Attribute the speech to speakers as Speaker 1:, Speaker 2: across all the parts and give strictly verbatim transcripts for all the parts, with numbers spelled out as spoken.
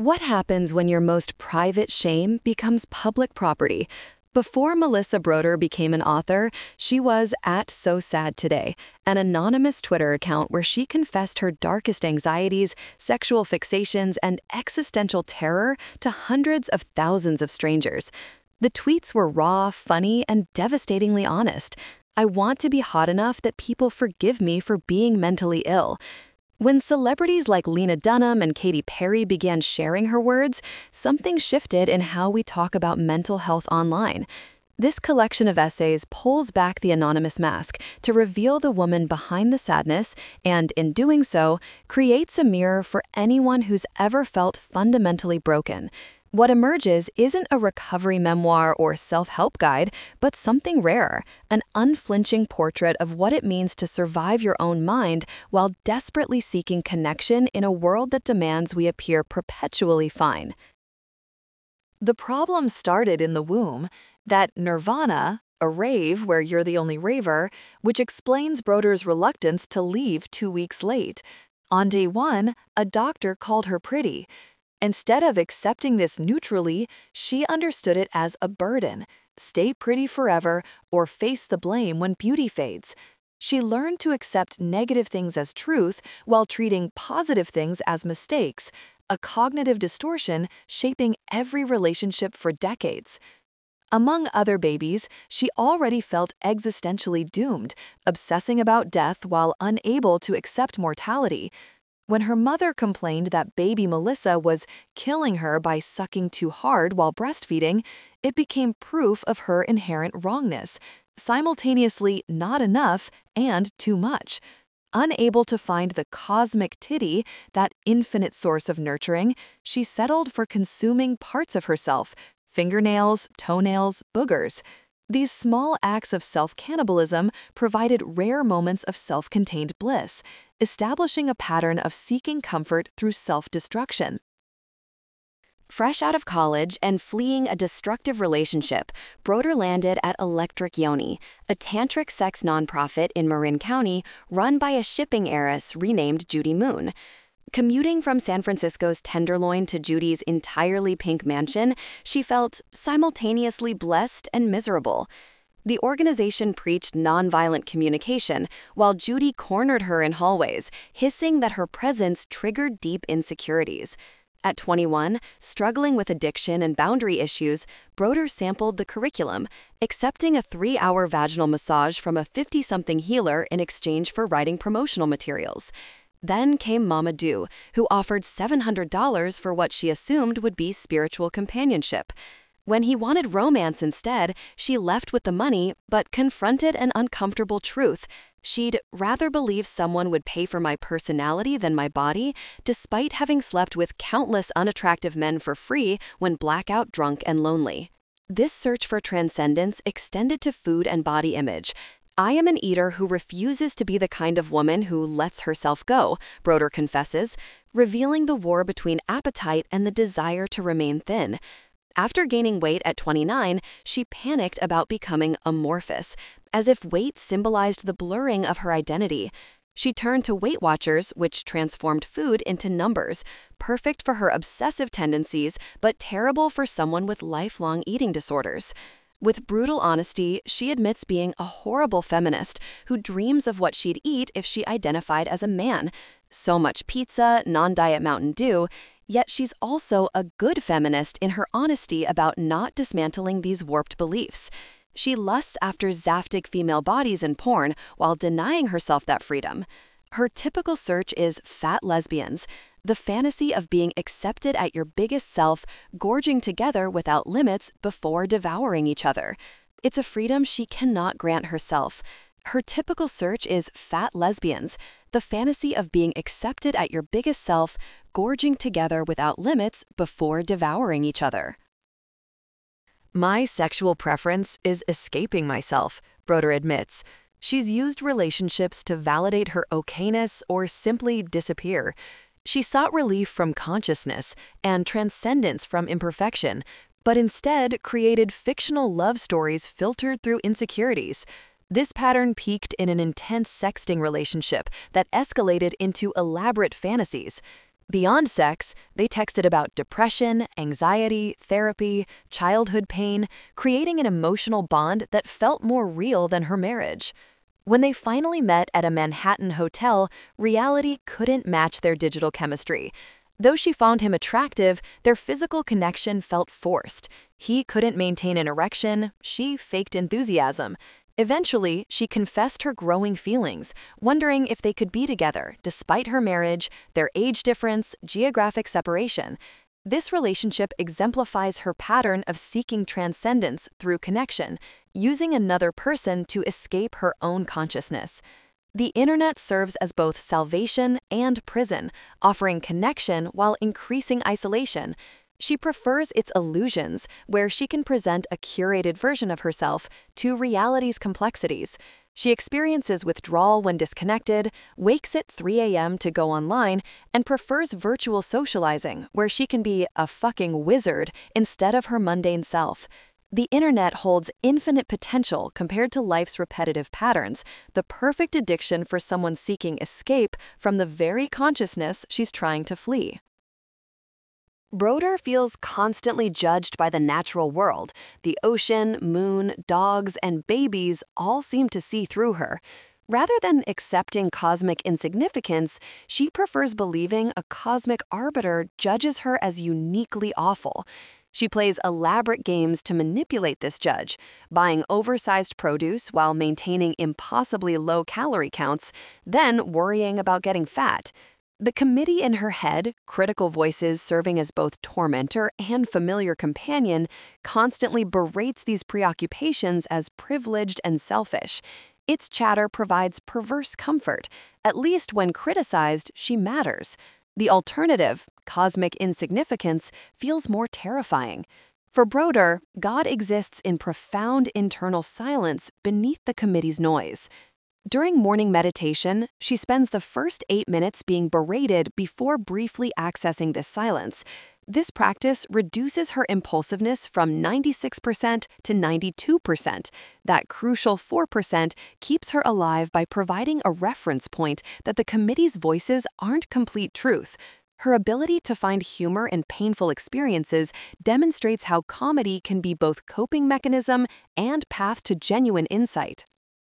Speaker 1: What happens when your most private shame becomes public property? Before Melissa Broder became an author, she was at So Sad Today, an anonymous Twitter account where she confessed her darkest anxieties, sexual fixations, and existential terror to hundreds of thousands of strangers. The tweets were raw, funny, and devastatingly honest. I want to be hot enough that people forgive me for being mentally ill. When celebrities like Lena Dunham and Katy Perry began sharing her words, something shifted in how we talk about mental health online. This collection of essays pulls back the anonymous mask to reveal the woman behind the sadness and, in doing so, creates a mirror for anyone who's ever felt fundamentally broken. What emerges isn't a recovery memoir or self-help guide, but something rarer, an unflinching portrait of what it means to survive your own mind while desperately seeking connection in a world that demands we appear perpetually fine. The problem started in the womb, that nirvana, a rave where you're the only raver, which explains Broder's reluctance to leave two weeks late. On day one, a doctor called her pretty. Instead of accepting this neutrally, she understood it as a burden. Stay pretty forever or face the blame when beauty fades. She learned to accept negative things as truth while treating positive things as mistakes, a cognitive distortion shaping every relationship for decades. Among other babies, she already felt existentially doomed, obsessing about death while unable to accept mortality. When her mother complained that baby Melissa was killing her by sucking too hard while breastfeeding, it became proof of her inherent wrongness, simultaneously not enough and too much. Unable to find the cosmic titty, that infinite source of nurturing, she settled for consuming parts of herself, fingernails, toenails, boogers. These small acts of self-cannibalism provided rare moments of self-contained bliss, establishing a pattern of seeking comfort through self-destruction.
Speaker 2: Fresh out of college and fleeing a destructive relationship, Broder landed at Electric Yoni, a tantric sex nonprofit in Marin County run by a shipping heiress renamed Judy Moon. Commuting from San Francisco's Tenderloin to Judy's entirely pink mansion, she felt simultaneously blessed and miserable. The organization preached nonviolent communication, while Judy cornered her in hallways, hissing that her presence triggered deep insecurities. At twenty-one, struggling with addiction and boundary issues, Broder sampled the curriculum, accepting a three-hour vaginal massage from a fifty-something healer in exchange for writing promotional materials. Then came Mama Do, who offered seven hundred dollars for what she assumed would be spiritual companionship. When he wanted romance instead, she left with the money, but confronted an uncomfortable truth. She'd rather believe someone would pay for my personality than my body, despite having slept with countless unattractive men for free when blackout drunk and lonely. This search for transcendence extended to food and body image. I am an eater who refuses to be the kind of woman who lets herself go, Broder confesses, revealing the war between appetite and the desire to remain thin. After gaining weight at twenty-nine, she panicked about becoming amorphous, as if weight symbolized the blurring of her identity. She turned to Weight Watchers, which transformed food into numbers, perfect for her obsessive tendencies, but terrible for someone with lifelong eating disorders. With brutal honesty, she admits being a horrible feminist who dreams of what she'd eat if she identified as a man. So much pizza, non-diet Mountain Dew, yet she's also a good feminist in her honesty about not dismantling these warped beliefs. She lusts after zaftig female bodies in porn while denying herself that freedom. Her typical search is fat lesbians, the fantasy of being accepted at your biggest self, gorging together without limits before devouring each other. It's a freedom she cannot grant herself. Her typical search is fat lesbians, the fantasy of being accepted at your biggest self, gorging together without limits before devouring each other.
Speaker 1: My sexual preference is escaping myself, Broder admits. She's used relationships to validate her okayness or simply disappear. She sought relief from consciousness and transcendence from imperfection, but instead created fictional love stories filtered through insecurities. This pattern peaked in an intense sexting relationship that escalated into elaborate fantasies. Beyond sex, they texted about depression, anxiety, therapy, childhood pain, creating an emotional bond that felt more real than her marriage. When they finally met at a Manhattan hotel, reality couldn't match their digital chemistry. Though she found him attractive, their physical connection felt forced. He couldn't maintain an erection, she faked enthusiasm. Eventually, she confessed her growing feelings, wondering if they could be together despite her marriage, their age difference, geographic separation. This relationship exemplifies her pattern of seeking transcendence through connection, using another person to escape her own consciousness. The internet serves as both salvation and prison, offering connection while increasing isolation. She prefers its illusions, where she can present a curated version of herself, to reality's complexities. She experiences withdrawal when disconnected, wakes at three a m to go online, and prefers virtual socializing, where she can be a fucking wizard instead of her mundane self. The internet holds infinite potential compared to life's repetitive patterns, the perfect addiction for someone seeking escape from the very consciousness she's trying to flee. Broder feels constantly judged by the natural world. The ocean, moon, dogs, and babies all seem to see through her. Rather than accepting cosmic insignificance, she prefers believing a cosmic arbiter judges her as uniquely awful. She plays elaborate games to manipulate this judge, buying oversized produce while maintaining impossibly low calorie counts, then worrying about getting fat. The committee in her head, critical voices serving as both tormentor and familiar companion, constantly berates these preoccupations as privileged and selfish. Its chatter provides perverse comfort. At least when criticized, she matters. The alternative, cosmic insignificance, feels more terrifying. For Broder, God exists in profound internal silence beneath the committee's noise. During morning meditation, she spends the first eight minutes being berated before briefly accessing this silence. This practice reduces her impulsiveness from ninety-six percent to ninety-two percent. That crucial four percent keeps her alive by providing a reference point that the committee's voices aren't complete truth. Her ability to find humor in painful experiences demonstrates how comedy can be both coping mechanism and path to genuine insight.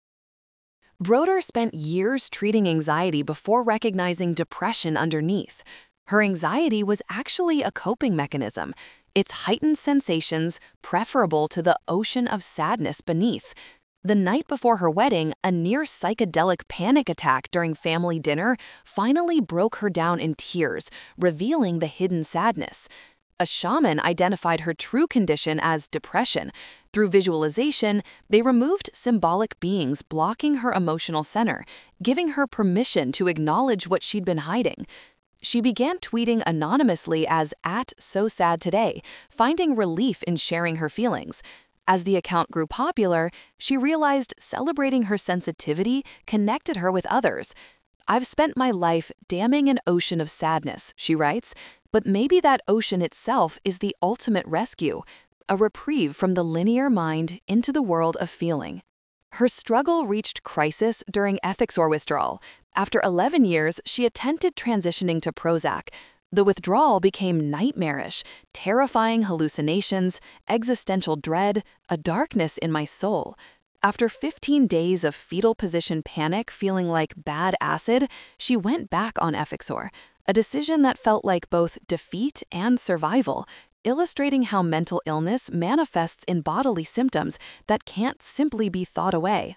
Speaker 1: Broder spent years treating anxiety before recognizing depression underneath. Her anxiety was actually a coping mechanism, its heightened sensations preferable to the ocean of sadness beneath. The night before her wedding, a near psychedelic panic attack during family dinner finally broke her down in tears, revealing the hidden sadness. A shaman identified her true condition as depression. Through visualization, they removed symbolic beings blocking her emotional center, giving her permission to acknowledge what she'd been hiding. She began tweeting anonymously as at so sad today, finding relief in sharing her feelings. As the account grew popular, she realized celebrating her sensitivity connected her with others. "I've spent my life damming an ocean of sadness," she writes, "but maybe that ocean itself is the ultimate rescue, a reprieve from the linear mind into the world of feeling." Her struggle reached crisis during Ethixor withdrawal. After eleven years, she attempted transitioning to Prozac. The withdrawal became nightmarish, terrifying hallucinations, existential dread, a darkness in my soul. After fifteen days of fetal position panic feeling like bad acid, she went back on Ethixor, a decision that felt like both defeat and survival, illustrating how mental illness manifests in bodily symptoms that can't simply be thought away.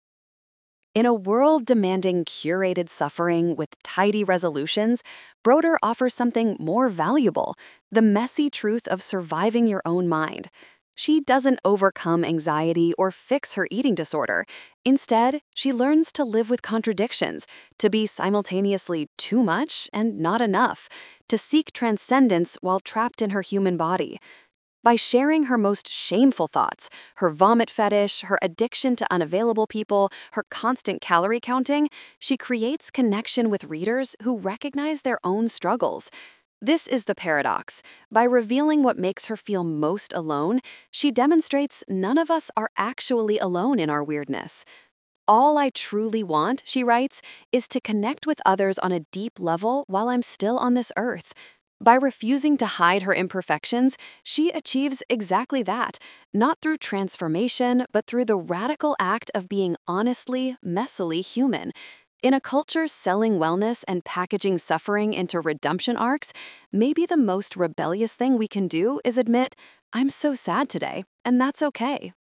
Speaker 1: In a world demanding curated suffering with tidy resolutions, Broder offers something more valuable, the messy truth of surviving your own mind. She doesn't overcome anxiety or fix her eating disorder. Instead, she learns to live with contradictions, to be simultaneously too much and not enough, to seek transcendence while trapped in her human body. By sharing her most shameful thoughts, her vomit fetish, her addiction to unavailable people, her constant calorie counting, she creates connection with readers who recognize their own struggles. This is the paradox. By revealing what makes her feel most alone, she demonstrates none of us are actually alone in our weirdness. All I truly want, she writes, is to connect with others on a deep level while I'm still on this earth. By refusing to hide her imperfections, she achieves exactly that, not through transformation, but through the radical act of being honestly, messily human. In a culture selling wellness and packaging suffering into redemption arcs, maybe the most rebellious thing we can do is admit, I'm so sad today, and that's okay.